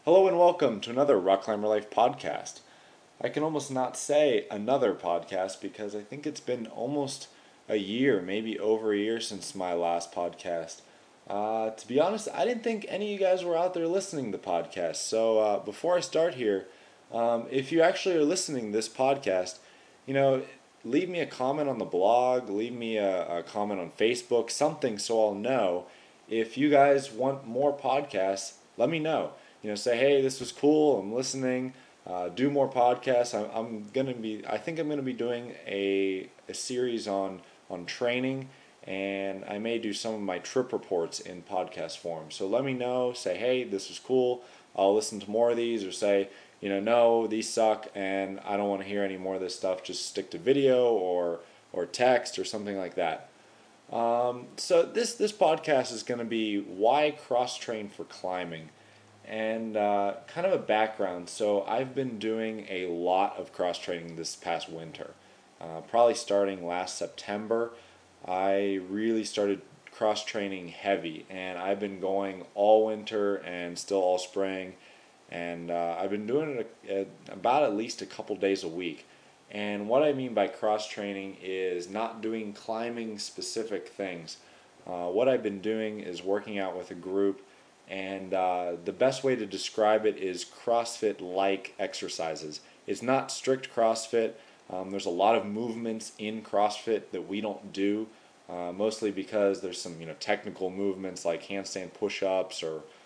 Hello and welcome to another Rock Climber Life podcast. I can almost not say another podcast because I think it's been almost a year, maybe over a year since my last podcast. To be honest, I didn't think any of you guys were out there listening to the podcast. So before I start here, if you actually are listening to this podcast, you know, leave me a comment on the blog, leave me a comment on Facebook, something so I'll know. If you guys want more podcasts, let me know. Say, hey, this was cool. I'm listening. Do more podcasts. I think I'm gonna be doing a series on training, and I may do some of my trip reports in podcast form. So let me know. Say, hey, this was cool. I'll listen to more of these, or say, no, these suck, and I don't want to hear any more of this stuff. Just stick to video or text or something like that. So this podcast is going to be why cross train for climbing, and kind of a background. So I've been doing a lot of cross training this past winter. Probably starting last September, I really started cross training heavy, and I've been going all winter and still all spring. And I've been doing it about at least a couple days a week. And what I mean by cross training is not doing climbing specific things. What I've been doing is working out with a group, and the best way to describe it is CrossFit like exercises. It's not strict CrossFit. There's a lot of movements in CrossFit that we don't do, mostly because there's some technical movements like handstand push-ups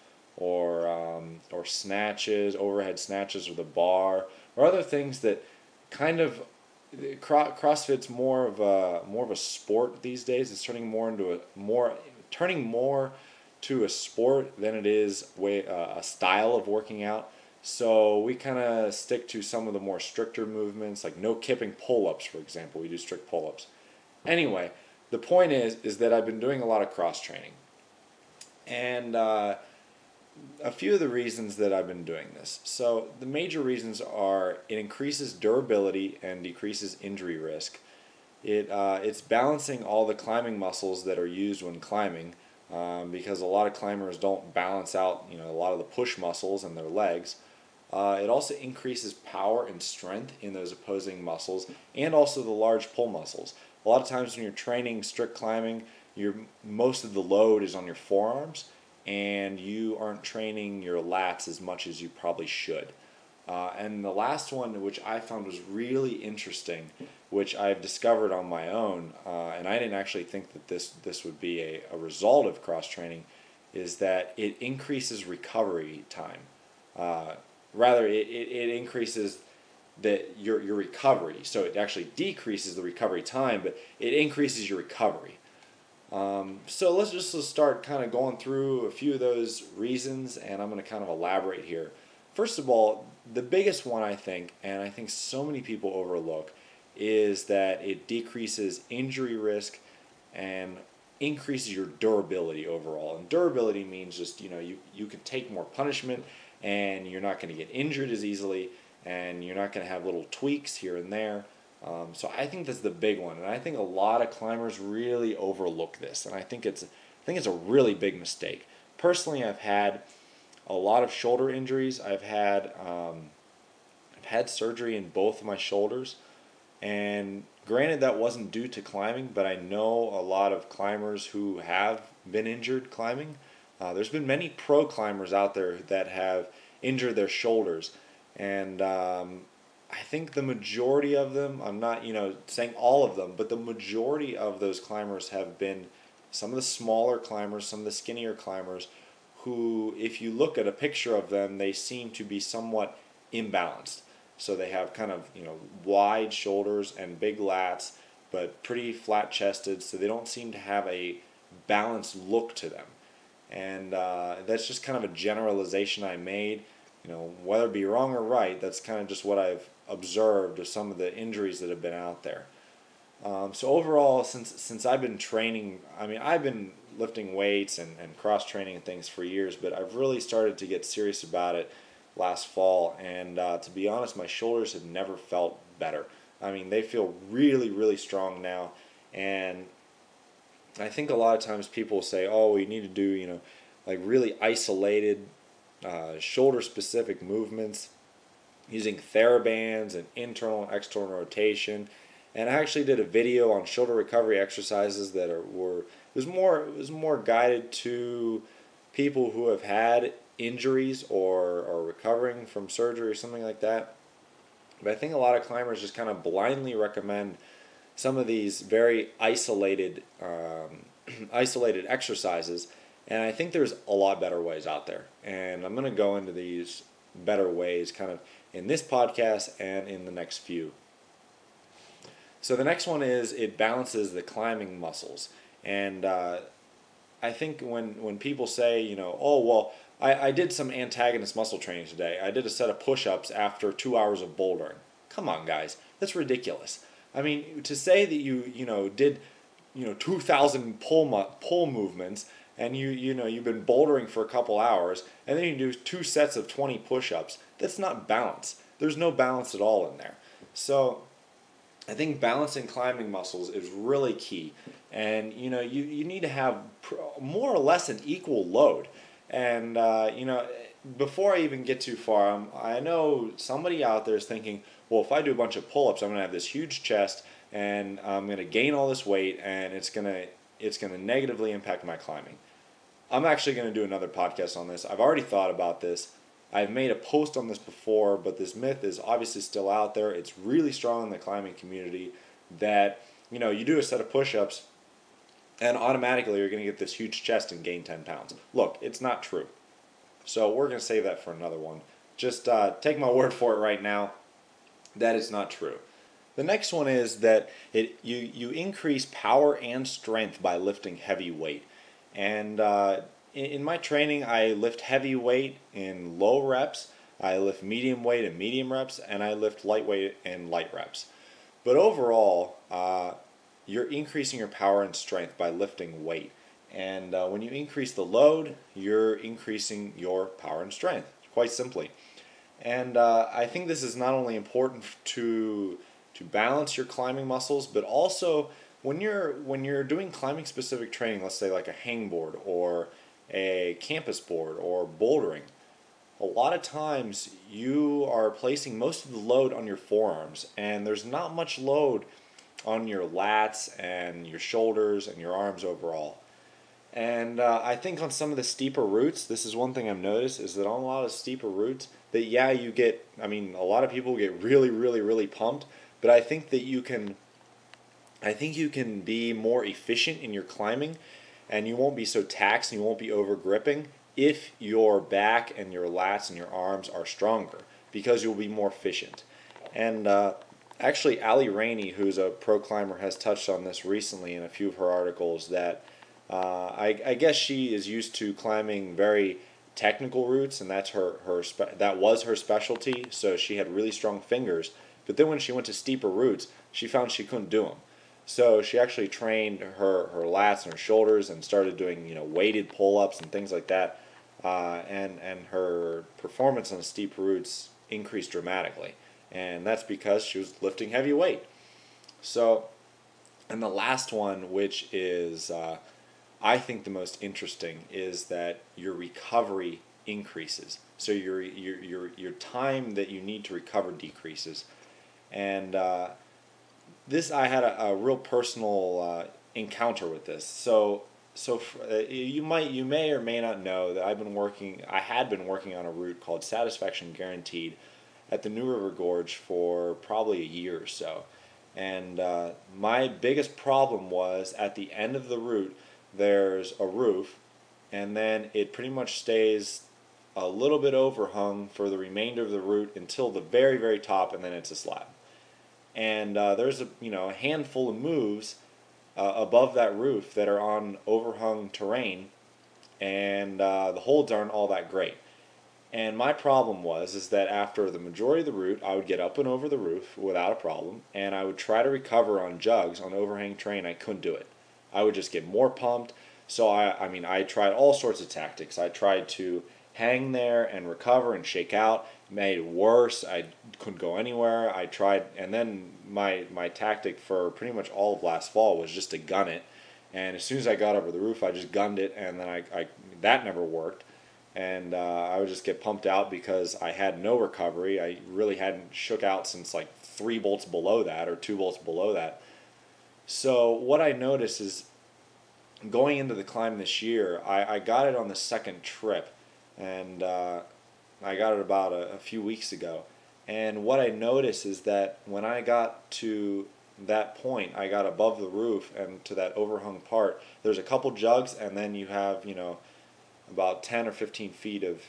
or snatches, overhead snatches with a bar, or other things that kind of CrossFit's more of a sport these days. It's turning more to a sport than it is a style of working out. So we kind of stick to some of the more stricter movements, like no kipping pull-ups, for example. We do strict pull-ups. Anyway, the point is that I've been doing a lot of cross training, and a few of the reasons that I've been doing this. So the major reasons are it increases durability and decreases injury risk. It's balancing all the climbing muscles that are used when climbing, because a lot of climbers don't balance out a lot of the push muscles in their legs. It also increases power and strength in those opposing muscles, and also the large pull muscles. A lot of times when you're training strict climbing, most of the load is on your forearms, and you aren't training your lats as much as you probably should. And the last one, which I found was really interesting, which I've discovered on my own, and I didn't actually think that this would be a result of cross training, is that it increases recovery time. It increases your recovery. So it actually decreases the recovery time, but it increases your recovery. So let's start kind of going through a few of those reasons, and I'm going to kind of elaborate here. First of all, the biggest one I think, and I think so many people overlook, is that it decreases injury risk and increases your durability overall. And durability means just, you can take more punishment, and you're not going to get injured as easily, and you're not going to have little tweaks here and there. So I think that's the big one, and I think a lot of climbers really overlook this, and I think it's a really big mistake. Personally, I've had a lot of shoulder injuries. I've had surgery in both of my shoulders, and granted that wasn't due to climbing, but I know a lot of climbers who have been injured climbing. There's been many pro climbers out there that have injured their shoulders, and I think the majority of them, I'm not saying all of them, but the majority of those climbers have been some of the smaller climbers, some of the skinnier climbers, who, if you look at a picture of them, they seem to be somewhat imbalanced. So they have kind of wide shoulders and big lats, but pretty flat chested, so they don't seem to have a balanced look to them. And that's just kind of a generalization I made. Whether it be wrong or right, that's kind of just what I've observed of some of the injuries that have been out there. So overall, since I've been training, I've been lifting weights and cross training and things for years, but I've really started to get serious about it last fall. And to be honest, my shoulders have never felt better. They feel really, really strong now. And I think a lot of times people say, oh, you need to do, like really isolated shoulder-specific movements, using TheraBands and internal and external rotation. And I actually did a video on shoulder recovery exercises that were it was more guided to people who have had injuries or are recovering from surgery or something like that. But I think a lot of climbers just kind of blindly recommend some of these very isolated isolated exercises, and I think there's a lot better ways out there. And I'm going to go into these better ways kind of in this podcast and in the next few. So the next one is it balances the climbing muscles. And I think when people say, oh, well, I did some antagonist muscle training today. I did a set of push-ups after 2 hours of bouldering. Come on, guys. That's ridiculous. I mean, to say that you did 2,000 pull movements and you've been bouldering for a couple hours and then you do 2 sets of 20 push-ups, that's not balance. There's no balance at all in there. So I think balancing climbing muscles is really key, and you need to have more or less an equal load. And before I even get too far, I know somebody out there is thinking, well, if I do a bunch of pull-ups, I'm going to have this huge chest, and I'm going to gain all this weight, and it's going to negatively impact my climbing. I'm actually going to do another podcast on this. I've already thought about this. I've made a post on this before, but this myth is obviously still out there. It's really strong in the climbing community that you do a set of push-ups and automatically you're going to get this huge chest and gain 10 pounds. Look, it's not true. So we're going to save that for another one. Just take my word for it right now. That is not true. The next one is that you increase power and strength by lifting heavy weight. And in my training, I lift heavy weight in low reps, I lift medium weight in medium reps, and I lift lightweight in light reps. But overall, you're increasing your power and strength by lifting weight. And when you increase the load, you're increasing your power and strength, quite simply. And I think this is not only important to balance your climbing muscles, but also when you're doing climbing specific training, let's say like a hangboard or a campus board or bouldering, a lot of times you are placing most of the load on your forearms, and there's not much load on your lats and your shoulders and your arms overall. And I think on some of the steeper routes, this is one thing I've noticed, is that on a lot of steeper routes, that a lot of people get really, really, really pumped, but I think you can be more efficient in your climbing, and you won't be so taxed and you won't be over gripping if your back and your lats and your arms are stronger, because you'll be more efficient. And actually, Ali Rainey, who's a pro climber, has touched on this recently in a few of her articles, that I guess she is used to climbing very technical routes, and that was her specialty, so she had really strong fingers. But then when she went to steeper routes, she found she couldn't do them. So she actually trained her lats and her shoulders and started doing weighted pull-ups and things like that, and her performance on the steep routes increased dramatically, and that's because she was lifting heavy weight. So, and the last one, which is I think the most interesting, is that your recovery increases. So your time that you need to recover decreases, and this I had a real personal encounter with this. So you may or may not know that I had been working on a route called Satisfaction Guaranteed at the New River Gorge for probably a year or so. And my biggest problem was at the end of the route, there's a roof, and then it pretty much stays a little bit overhung for the remainder of the route until the very, very top, and then it's a slab. And there's a handful of moves above that roof that are on overhung terrain, and the holds aren't all that great. And my problem is that after the majority of the route, I would get up and over the roof without a problem, and I would try to recover on jugs on overhang terrain. I couldn't do it. I would just get more pumped. So I tried all sorts of tactics. I tried to hang there and recover and shake out. It made it worse. I couldn't go anywhere. I tried, and then my tactic for pretty much all of last fall was just to gun it. And as soon as I got over the roof, I just gunned it, and then that never worked. and I would just get pumped out because I had no recovery. I really hadn't shook out since like 3 bolts below that or 2 bolts below that. So what I noticed is going into the climb this year, I got it on the second trip, and I got it about a few weeks ago. And what I noticed is that when I got to that point, I got above the roof and to that overhung part, there's a couple jugs, and then you have, about 10 or 15 feet of,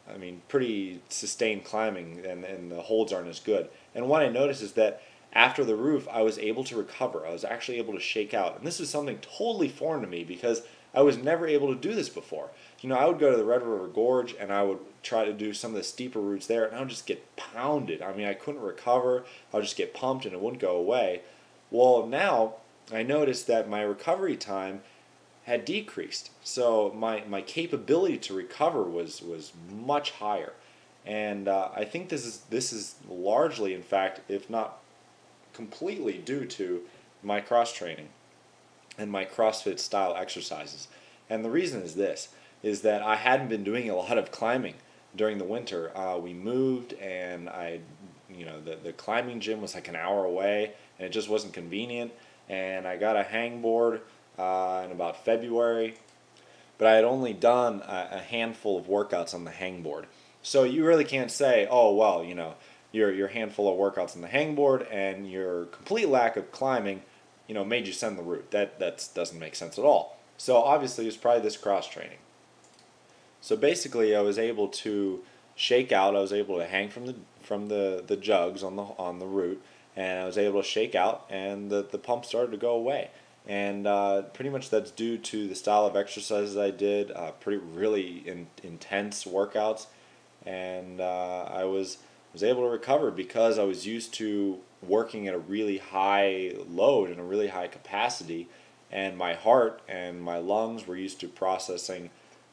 pretty sustained climbing, and the holds aren't as good. And what I noticed is that after the roof, I was able to recover. I was actually able to shake out. And this was something totally foreign to me because I was never able to do this before. I would go to the Red River Gorge and I would try to do some of the steeper routes there, and I would just get pounded. I couldn't recover. I would just get pumped and it wouldn't go away. Well, now I noticed that my recovery time had decreased. So my capability to recover was much higher. And I think this is largely, in fact, if not completely, due to my cross training and my CrossFit style exercises. And the reason is this, is that I hadn't been doing a lot of climbing during the winter. We moved, and the climbing gym was like an hour away, and it just wasn't convenient. And I got a hangboard in about February, but I had only done a handful of workouts on the hangboard. So you really can't say, oh well, your handful of workouts on the hangboard and your complete lack of climbing, made you send the route. That doesn't make sense at all. So obviously it was probably this cross training. So basically, I was able to shake out. I was able to hang from the jugs on the route, and I was able to shake out, and the pump started to go away. And pretty much that's due to the style of exercises I did, really intense workouts, and I was able to recover because I was used to working at a really high load and a really high capacity, and my heart and my lungs were used to processing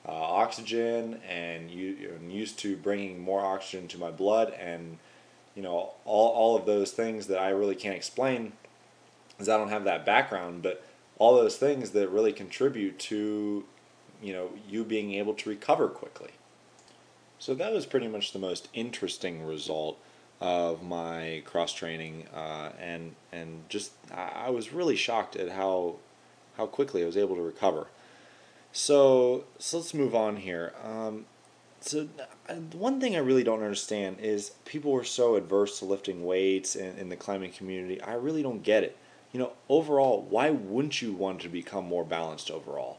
oxygen and used to bringing more oxygen to my blood, and all of those things that I really can't explain because I don't have that background, but all those things that really contribute to you being able to recover quickly. So that was pretty much the most interesting result of my cross training, and just I was really shocked at how quickly I was able to recover. So let's move on here. So one thing I really don't understand is people were so adverse to lifting weights in the climbing community. I really don't get it. Overall, why wouldn't you want to become more balanced overall?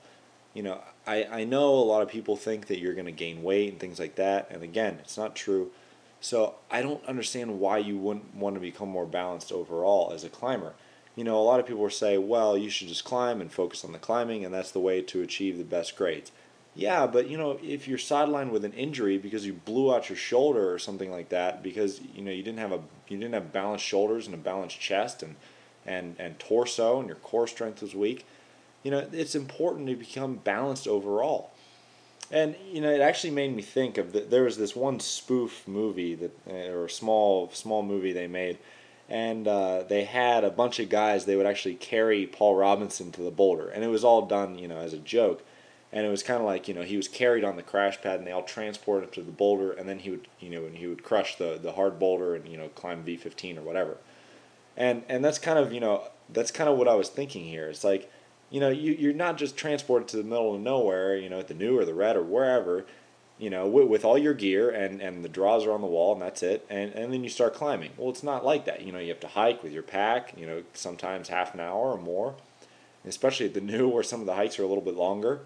I know a lot of people think that you're going to gain weight and things like that, and again, it's not true. So I don't understand why you wouldn't want to become more balanced overall as a climber. A lot of people will say, well, you should just climb and focus on the climbing, and that's the way to achieve the best grades. Yeah, but if you're sidelined with an injury because you blew out your shoulder or something like that, because you didn't have balanced shoulders and a balanced chest and torso, and your core strength was weak, it's important to become balanced overall. And it actually made me think of there was this one spoof movie or a small movie they made, and they had a bunch of guys. They would actually carry Paul Robinson to the boulder, and it was all done as a joke. And it was kind of like he was carried on the crash pad, and they all transported him to the boulder, and then he would crush the hard boulder and climb V15 or whatever. And that's kind of what I was thinking here. It's like you're not just transported to the middle of nowhere, at the New or the Red or wherever, with all your gear and the draws are on the wall and that's it, and then you start climbing. Well, it's not like that. You have to hike with your pack, sometimes half an hour or more, especially at the New where some of the hikes are a little bit longer.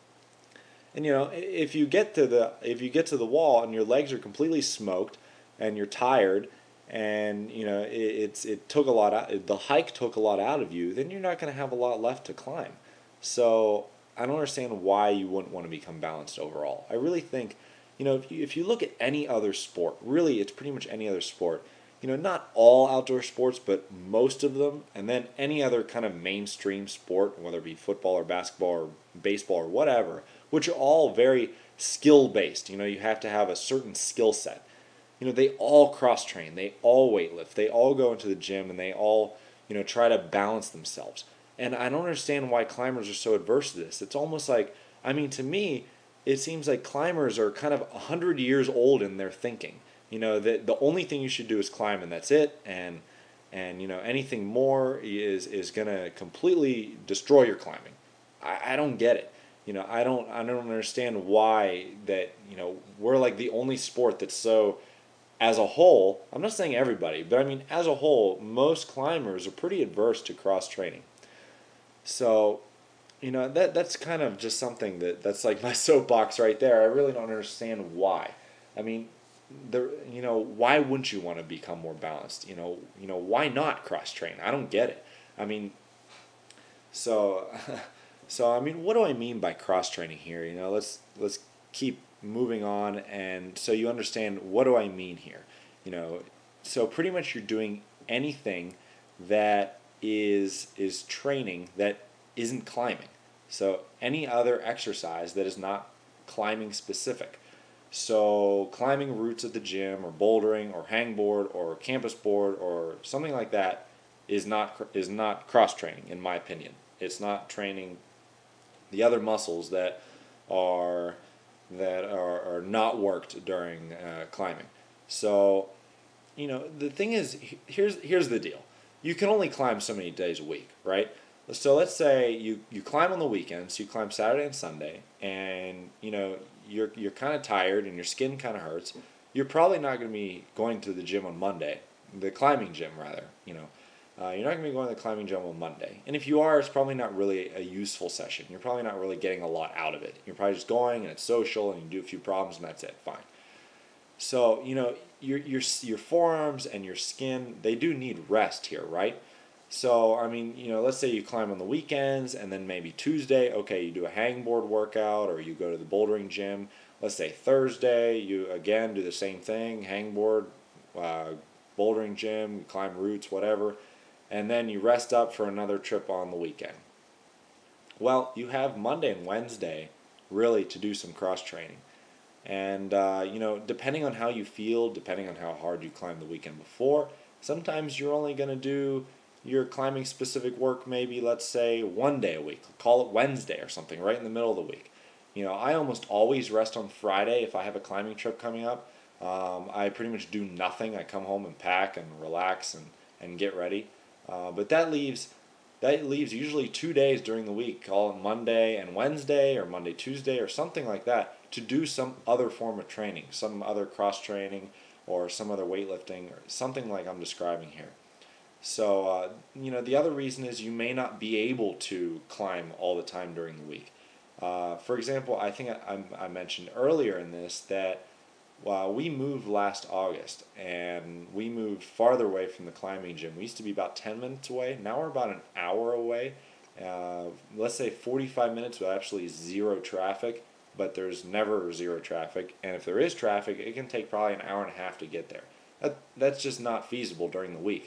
And if you get to the wall and your legs are completely smoked and you're tired, and it took a lot out, the hike took a lot out of you, then you're not going to have a lot left to climb. So I don't understand why you wouldn't want to become balanced overall. I really think if you look at any other sport, really it's pretty much any other sport, not all outdoor sports, but most of them, and then any other kind of mainstream sport, whether it be football or basketball or baseball or whatever, which are all very skill based. You have to have a certain skill set. They all cross train, they all weightlift, they all go into the gym, and they all, try to balance themselves. And I don't understand why climbers are so adverse to this. It's almost like, to me, it seems like climbers are kind of 100 years old in their thinking. That the only thing you should do is climb and that's it, and anything more is going to completely destroy your climbing. I don't get it. I don't understand why that, we're like the only sport that's so, as a whole, I'm not saying everybody, but I mean as a whole, most climbers are pretty adverse to cross training. So, that's kind of just something that's like my soapbox right there. I really don't understand why. I mean, why wouldn't you want to become more balanced? Why not cross train? I don't get it. I mean, so so I mean, what do I mean by cross training here? Let's keep moving on, and so you understand what do I mean here. You know, so pretty much you're doing anything that is training that isn't climbing. So any other exercise that is not climbing specific. So climbing routes at the gym, or bouldering, or hangboard, or campus board, or something like that is not cross training in my opinion. It's not training the other muscles are that are not worked during climbing. So the thing is, here's the deal. You can only climb so many days a week, right? So let's say you climb on the weekends. You climb Saturday and Sunday, and you're kind of tired and your skin kind of hurts. You're probably not going to be going to the gym on Monday, the climbing gym rather. You're not going to be going to the climbing gym on Monday. And if you are, it's probably not really a useful session. You're probably not really getting a lot out of it. You're probably just going and it's social and you do a few problems and that's it. Fine. So, your forearms and your skin, they do need rest here, right? So, I mean, let's say you climb on the weekends and then maybe Tuesday, okay, you do a hangboard workout or you go to the bouldering gym. Let's say Thursday, you again do the same thing, hangboard, bouldering gym, you climb routes, whatever, and then you rest up for another trip on the weekend. Well, you have Monday and Wednesday really to do some cross training. And, depending on how you feel, depending on how hard you climbed the weekend before, sometimes you're only going to do your climbing specific work maybe, let's say, one day a week. Call it Wednesday or something, right in the middle of the week. I almost always rest on Friday if I have a climbing trip coming up. I pretty much do nothing. I come home and pack and relax and get ready. But that leaves usually 2 days during the week, call it Monday and Wednesday or Monday, Tuesday or something like that, to do some other form of training, some other cross training or some other weightlifting or something like I'm describing here. So, the other reason is you may not be able to climb all the time during the week. For example, I think I mentioned earlier in this that we moved last August and we moved farther away from the climbing gym. We used to be about 10 minutes away. Now we're about an hour away. Let's say 45 minutes with absolutely zero traffic, but there's never zero traffic. And if there is traffic, it can take probably an hour and a half to get there. That's just not feasible during the week.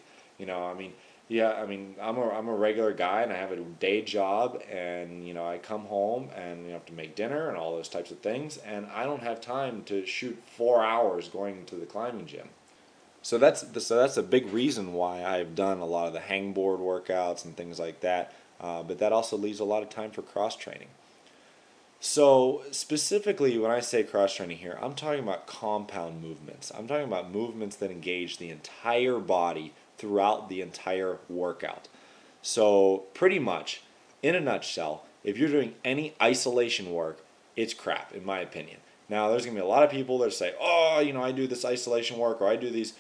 I'm a regular guy and I have a day job and I come home and have to make dinner and all those types of things and I don't have time to shoot 4 hours going to the climbing gym. So that's a big reason why I've done a lot of the hangboard workouts and things like that. But that also leaves a lot of time for cross training. So specifically when I say cross training here, I'm talking about compound movements. I'm talking about movements that engage the entire body throughout the entire workout. So pretty much, in a nutshell, if you're doing any isolation work, it's crap, in my opinion. Now, there's going to be a lot of people that say, oh, I do this isolation work, or I do these,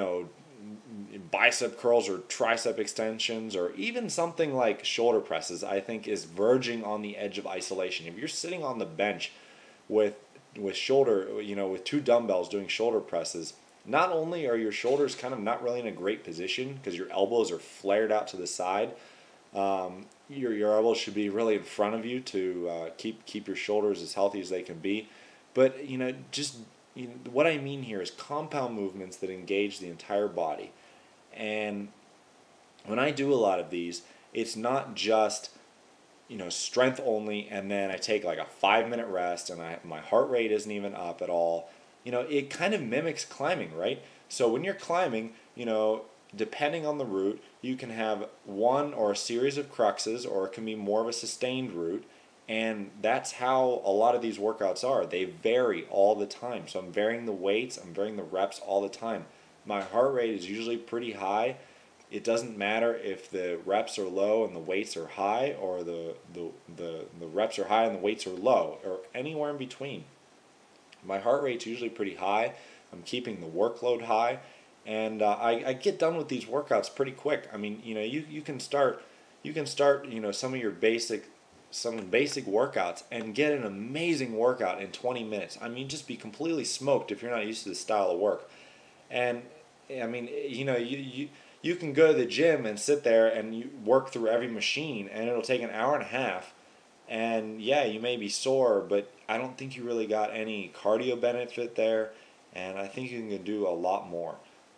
bicep curls or tricep extensions, or even something like shoulder presses, I think is verging on the edge of isolation. If you're sitting on the bench with shoulder, with two dumbbells doing shoulder presses, not only are your shoulders kind of not really in a great position because your elbows are flared out to the side, your elbows should be really in front of you to keep your shoulders as healthy as they can be. But what I mean here is compound movements that engage the entire body. And when I do a lot of these, it's not just strength only, and then I take like a 5-minute rest, and my heart rate isn't even up at all. It kind of mimics climbing, right? So when you're climbing, depending on the route, you can have one or a series of cruxes, or it can be more of a sustained route, And that's how a lot of these workouts are. They vary all the time. So I'm varying the weights, I'm varying the reps all the time. My heart rate is usually pretty high. It doesn't matter if the reps are low and the weights are high, or the reps are high and the weights are low, or anywhere in between. My heart rate's usually pretty high. I'm keeping the workload high, and I get done with these workouts pretty quick. I mean, you can start some of your basic workouts and get an amazing workout in 20 minutes. I mean, just be completely smoked if you're not used to this style of work. And I mean, you can go to the gym and sit there and you work through every machine, and it'll take an hour and a half. And yeah, you may be sore, but I don't think you really got any cardio benefit there. And I think you can do a lot more.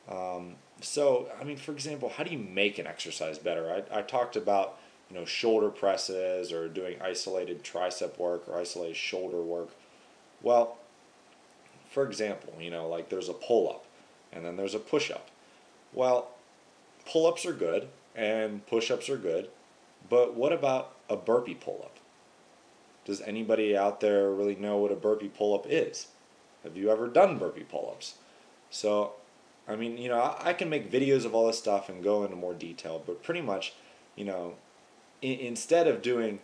So, I mean, for example, how do you make an exercise better? I talked about shoulder presses, or doing isolated tricep work or isolated shoulder work. Well, for example, like there's a pull up and then there's a push up. Well, pull ups are good and push ups are good, but what about a burpee pull up? Does anybody out there really know what a burpee pull up is? Have you ever done burpee pull ups? So, I mean, I can make videos of all this stuff and go into more detail, but pretty much, instead of doing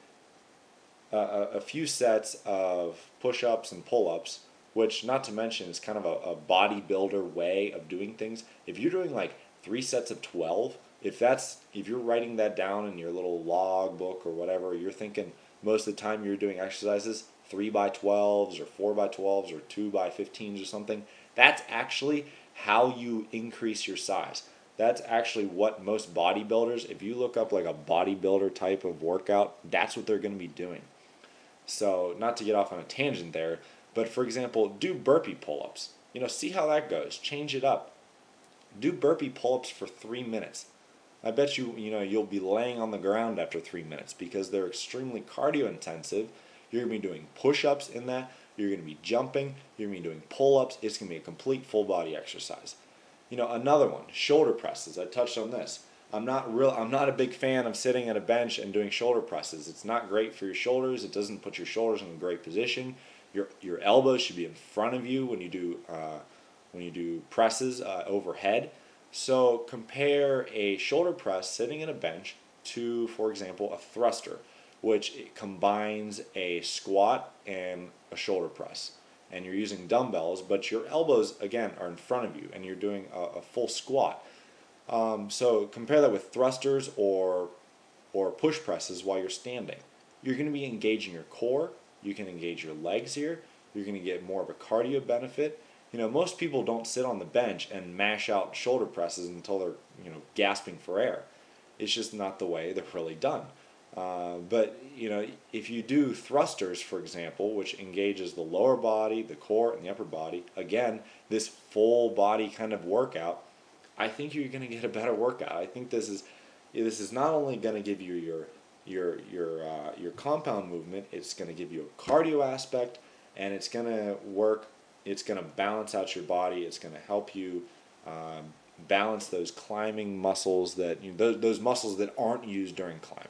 a few sets of push-ups and pull-ups, which, not to mention, is kind of a bodybuilder way of doing things. If you're doing like 3 sets of 12, if you're writing that down in your little log book or whatever, you're thinking most of the time you're doing exercises 3x12s or 4x12s or 2x15s or something. That's actually how you increase your size. That's actually what most bodybuilders, if you look up like a bodybuilder type of workout, that's what they're going to be doing. So, not to get off on a tangent there, but for example, do burpee pull-ups. See how that goes. Change it up. Do burpee pull-ups for 3 minutes. I bet you'll be laying on the ground after 3 minutes because they're extremely cardio intensive. You're going to be doing push-ups in that. You're going to be jumping. You're going to be doing pull-ups. It's going to be a complete full body exercise. Another one, shoulder presses. I touched on this. I'm not a big fan of sitting at a bench and doing shoulder presses. It's not great for your shoulders. It doesn't put your shoulders in a great position. Your elbows should be in front of you when you do presses overhead. So compare a shoulder press sitting at a bench to, for example, a thruster, which combines a squat and a shoulder press. And you're using dumbbells, but your elbows, again, are in front of you, and you're doing a full squat. So compare that with thrusters or push presses while you're standing. You're going to be engaging your core. You can engage your legs here. You're going to get more of a cardio benefit. Most people don't sit on the bench and mash out shoulder presses until they're gasping for air. It's just not the way they're really done. But if you do thrusters, for example, which engages the lower body, the core, and the upper body, again, this full body kind of workout, I think you're going to get a better workout. I think this is not only going to give you your compound movement, it's going to give you a cardio aspect, and it's going to work. It's going to balance out your body. It's going to help you balance those climbing muscles those muscles that aren't used during climbing.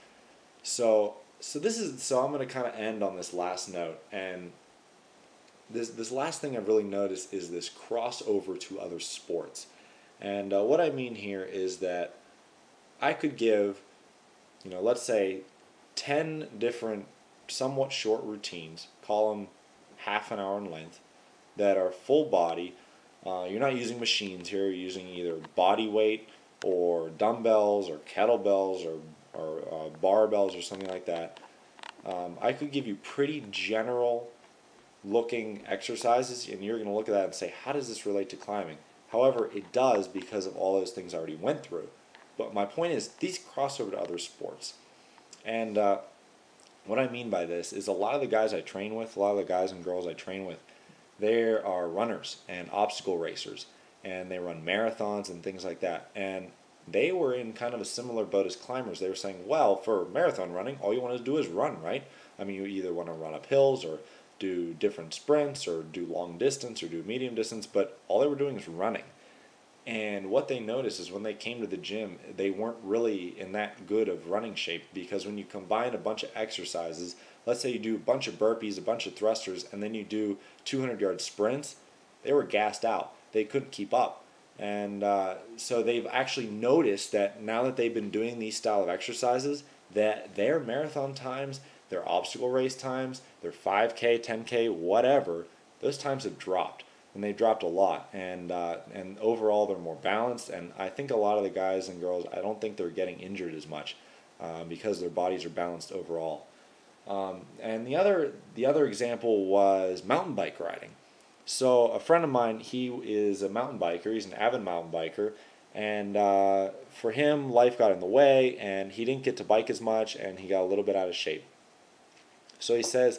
So I'm going to kind of end on this last note, and this last thing I've really noticed is this crossover to other sports. And what I mean here is that I could give, let's say 10 different somewhat short routines, call them half an hour in length, that are full body. You're not using machines here, you're using either body weight or dumbbells or kettlebells or barbells or something like that. I could give you pretty general looking exercises, and you're going to look at that and say, how does this relate to climbing? However, it does because of all those things I already went through. But my point is, these cross over to other sports. And what I mean by this is a lot of the guys I train with, a lot of the guys and girls I train with, they are runners and obstacle racers, and they run marathons and things like that. And they were in kind of a similar boat as climbers. They were saying, well, for marathon running, all you want to do is run, right? I mean, you either want to run up hills or do different sprints or do long distance or do medium distance, but all they were doing is running. And what they noticed is when they came to the gym, they weren't really in that good of running shape, because when you combine a bunch of exercises let's say you do a bunch of burpees, a bunch of thrusters, and then you do 200-yard sprints, they were gassed out. They couldn't keep up. And so they've actually noticed that now that they've been doing these style of exercises, that their marathon times, their obstacle race times, their 5K, 10K, whatever, those times have dropped. And they've dropped a lot. And overall, they're more balanced. And I think a lot of the guys and girls, I don't think they're getting injured as much because their bodies are balanced overall. And the other example was mountain bike riding. So a friend of mine, he is a mountain biker. He's an avid mountain biker, and for him, life got in the way, and he didn't get to bike as much, and he got a little bit out of shape. So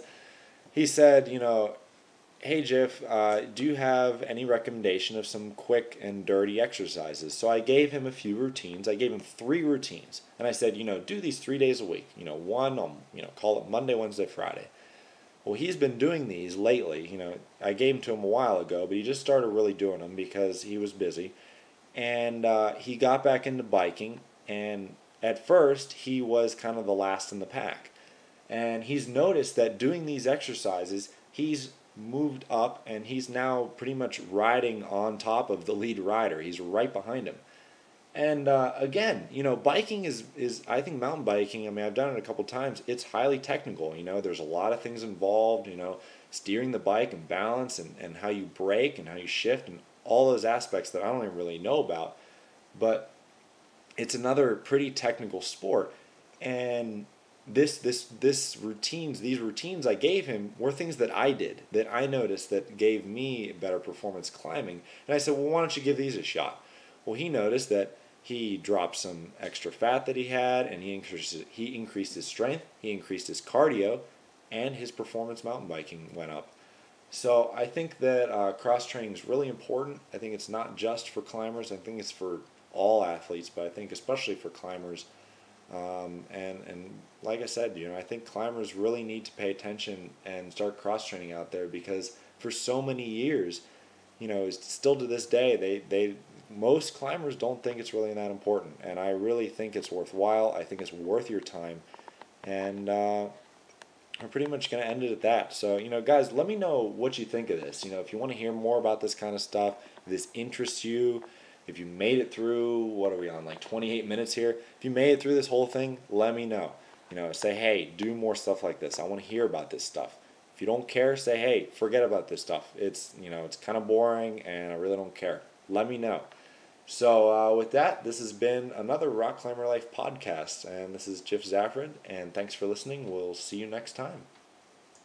he said, hey Jiff, do you have any recommendation of some quick and dirty exercises? So I gave him a few routines. I gave him 3 routines, and I said, do these 3 days a week. One on, call it Monday, Wednesday, Friday. Well, he's been doing these lately. I gave them to him a while ago, but he just started really doing them because he was busy. And he got back into biking, and at first he was kind of the last in the pack. And he's noticed that doing these exercises, he's moved up, and he's now pretty much riding on top of the lead rider. He's right behind him. And again, biking is I think mountain biking, I mean, I've done it a couple times. It's highly technical. There's a lot of things involved, steering the bike and balance and how you brake and how you shift and all those aspects that I don't even really know about. But it's another pretty technical sport. And these routines I gave him were things that I did, that I noticed that gave me better performance climbing. And I said, well, why don't you give these a shot? Well, he noticed that he dropped some extra fat that he had, and he increased his strength, he increased his cardio, and his performance mountain biking went up. So I think that cross training is really important. I think it's not just for climbers. I think it's for all athletes, but I think especially for climbers. And like I said, I think climbers really need to pay attention and start cross training out there, because for so many years, still to this day, they most climbers don't think it's really that important, and I really think it's worthwhile. I think it's worth your time, and we're pretty much going to end it at that. So, guys, let me know what you think of this. If you want to hear more about this kind of stuff, if this interests you, if you made it through, what are we on, like 28 minutes here? If you made it through this whole thing, let me know. Say, hey, do more stuff like this. I want to hear about this stuff. If you don't care, say, hey, forget about this stuff. It's kind of boring, and I really don't care. Let me know. So with that, this has been another Rock Climber Life podcast, and this is Jiff Zaffred, and thanks for listening. We'll see you next time.